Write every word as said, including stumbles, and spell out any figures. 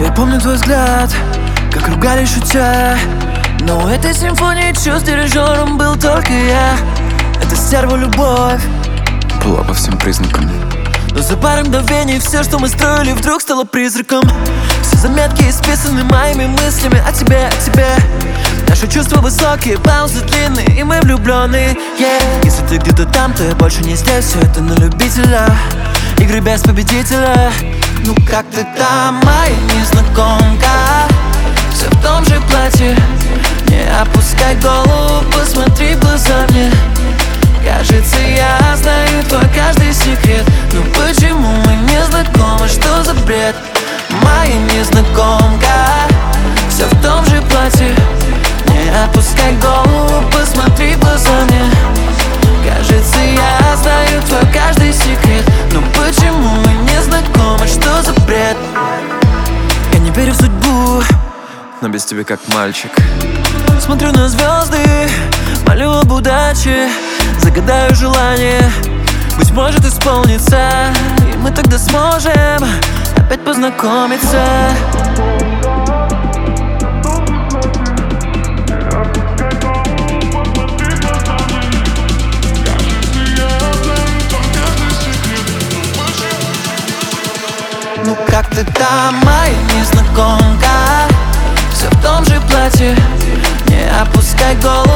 Я помню твой взгляд, как ругались шутя, но у этой симфонии чувств дирижером был только я. Это стерва любовь была по всем признакам, но за пару мгновений все, что мы строили, вдруг стало призраком. Все заметки исписаны моими мыслями о тебе, о тебе. Наши чувства высокие, паузы длинные, и мы влюбленные, yeah. Если ты где-то там, то я больше не здесь. Все это на любителя, игры без победителя. Ну как ты там, моя незнакомка? Все в том же платье. Не опускай голову, посмотри в глаза мне. Кажется, я знаю твой каждый секрет. Но почему мы не знакомы, что за бред? Моя незнакомка, все в том же платье. Не опускай голову, посмотри в глаза мне. Кажется, я знаю твой каждый секрет. Но почему мы не знакомы, что за бред? Я не верю в судьбу, но без тебя как мальчик. Смотрю на звезды, молю об удаче, загадаю желание, быть может исполнится, и мы тогда сможем опять познакомиться. Ну как ты там, моя незнакомка? Все в том же платье. Не опускай голову,